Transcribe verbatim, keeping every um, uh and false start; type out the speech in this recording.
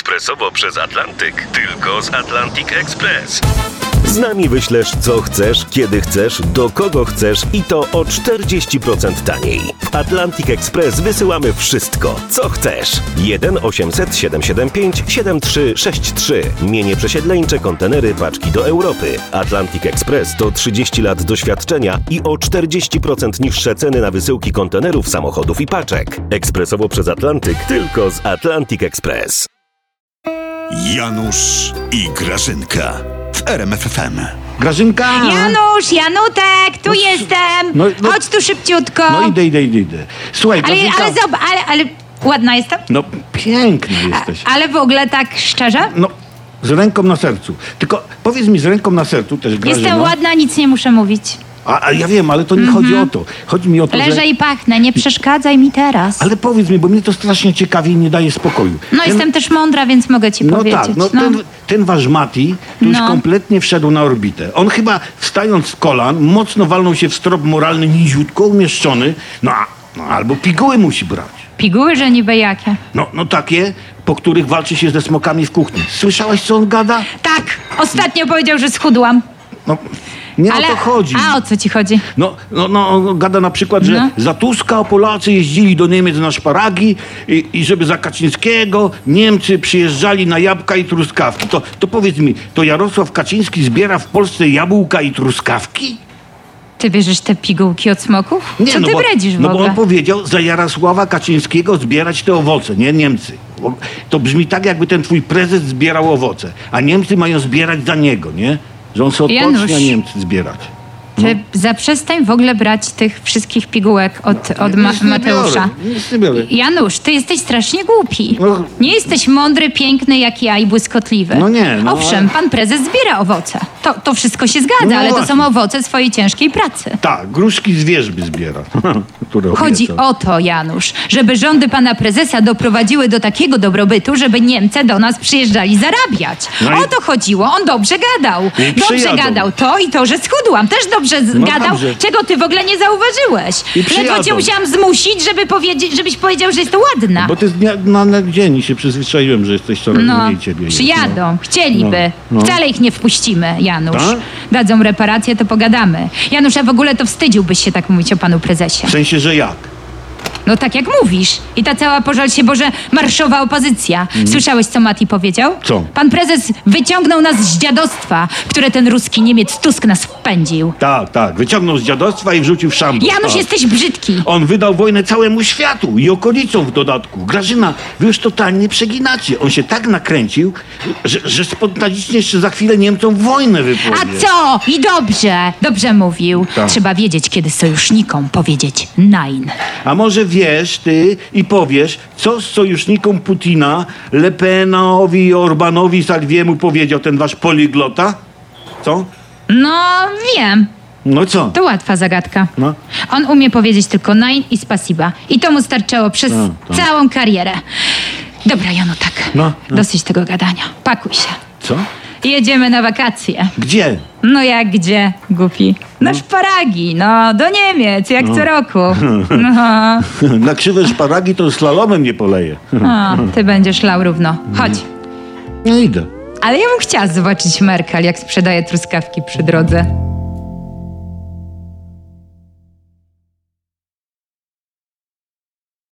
ekspresowo przez Atlantyk. Tylko z Atlantic Express. Z nami wyślesz co chcesz, kiedy chcesz, do kogo chcesz i to o czterdzieści procent taniej. W Atlantic Express wysyłamy wszystko, co chcesz. jeden osiemset siedemset siedemdziesiąt pięć siedemdziesiąt trzy sześćdziesiąt trzy. Mienie przesiedleńcze, kontenery, paczki do Europy. Atlantic Express to trzydzieści lat doświadczenia i o czterdzieści procent niższe ceny na wysyłki kontenerów, samochodów i paczek. Ekspresowo przez Atlantyk, tylko z Atlantic Express. Janusz i Grażynka w R M F F M. Grażynka! Janusz, Janutek, tu No, jestem! no, no, Chodź tu szybciutko! No idę, idę, idę, idę. Słuchaj, ale, Grażynka... ale zobacz, ale, ale ładna jestem? No piękna jesteś. Ale w ogóle tak szczerze? No, z ręką na sercu. Tylko powiedz mi z ręką na sercu też, Grażyna. Jestem ładna, nic nie muszę mówić. A, a ja wiem, ale to nie chodzi o to. Chodzi mi o to, Leżę że... i pachnę, nie przeszkadzaj mi teraz. Ale powiedz mi, bo mnie to strasznie ciekawi i nie daje spokoju. No Ten- jestem też mądra, więc mogę ci No powiedzieć. tak, no, Ten, ten wasz Mati to już No. kompletnie wszedł na orbitę. On chyba wstając z kolan mocno walnął się w strop moralny, niziutko umieszczony, no, a- no albo piguły musi brać. Piguły, że niby jakie? No, no takie, po których walczy się ze smokami w kuchni. Słyszałaś, co on gada? Tak, ostatnio powiedział, że schudłam. No, nie Ale... o to chodzi. A o co ci chodzi? No, no, no, on gada na przykład, że No. za Tuska Polacy jeździli do Niemiec na szparagi i, i żeby za Kaczyńskiego Niemcy przyjeżdżali na jabłka i truskawki. To, to powiedz mi, to Jarosław Kaczyński zbiera w Polsce jabłka i truskawki? Ty bierzesz te pigułki od smoków? Co no ty bo, bredzisz w No bo ogóle? on powiedział za Jarosława Kaczyńskiego zbierać te owoce, nie Niemcy. Bo to brzmi tak, jakby ten twój prezes zbierał owoce, a Niemcy mają zbierać za niego, nie? Że on sobie odpocznie, Janusz. a Niemcy zbierać. Ty zaprzestań w ogóle brać tych wszystkich pigułek od, od Ma- Nic nie Mateusza. biorę, nic nie biorę. Janusz, ty jesteś strasznie głupi. No. Nie jesteś mądry, piękny jak ja i błyskotliwy. No nie, no Owszem, ale- pan prezes zbiera owoce. To, to wszystko się zgadza, No ale to właśnie. są owoce swojej ciężkiej pracy. Tak, gruszki z wierzby zbiera. które Chodzi obiecał. o to, Janusz, żeby rządy pana prezesa doprowadziły do takiego dobrobytu, żeby Niemcy do nas przyjeżdżali zarabiać. No i- O to chodziło, on dobrze gadał. I Dobrze przyjadą. gadał to i to, że schudłam. Też dobrze z- No gadał, dobrze. czego ty w ogóle nie zauważyłeś. I Ledwo przyjadą. cię musiałam zmusić, żeby powiedzieć, żebyś powiedział, że jest ładna. Bo to jest dnia na, na dzień i się przyzwyczaiłem, że jesteś coraz No, mniej ciebie. jest, przyjadą, chcieliby. No, no. Wcale ich nie wpuścimy, Janusz. Tak? Dadzą reparacje, to pogadamy. Janusz, a w ogóle to wstydziłbyś się tak mówić o panu prezesie. W sensie, że jak? No tak jak mówisz. I ta cała, pożal się Boże, marszowa opozycja. Słyszałeś, co Mati powiedział? Co? Pan prezes wyciągnął nas z dziadostwa, które ten ruski Niemiec Tusk nas wpędził. Tak, tak. Wyciągnął z dziadostwa i wrzucił w szambo. Janusz, tak. jesteś brzydki. On wydał wojnę całemu światu i okolicom w dodatku. Grażyna, wy już totalnie przeginacie. On się tak nakręcił, że, że spontanicznie jeszcze za chwilę Niemcom wojnę wypowie. A co? I dobrze. Dobrze mówił. Tak. Trzeba wiedzieć, kiedy sojusznikom powiedzieć nein. A może wiesz ty i powiesz, co z sojusznikom Putina, Le Penowi, Orbanowi, Salviemu powiedział ten wasz poliglota? Co? No, wiem. No co? To łatwa zagadka. No. On umie powiedzieć tylko nein i spasiba. I to mu starczało przez Tak, tak. całą karierę. Dobra, Janu, tak. No, no. Dosyć tego gadania. Pakuj się. Co? Jedziemy na wakacje. Gdzie? No jak gdzie, głupi? Na szparagi, no, do Niemiec, jak co roku. No, Na krzywe szparagi to slalomem nie poleje. a, ty będziesz lał równo. Chodź. No idę. Ale ja bym chciała zobaczyć Merkel, jak sprzedaje truskawki przy drodze.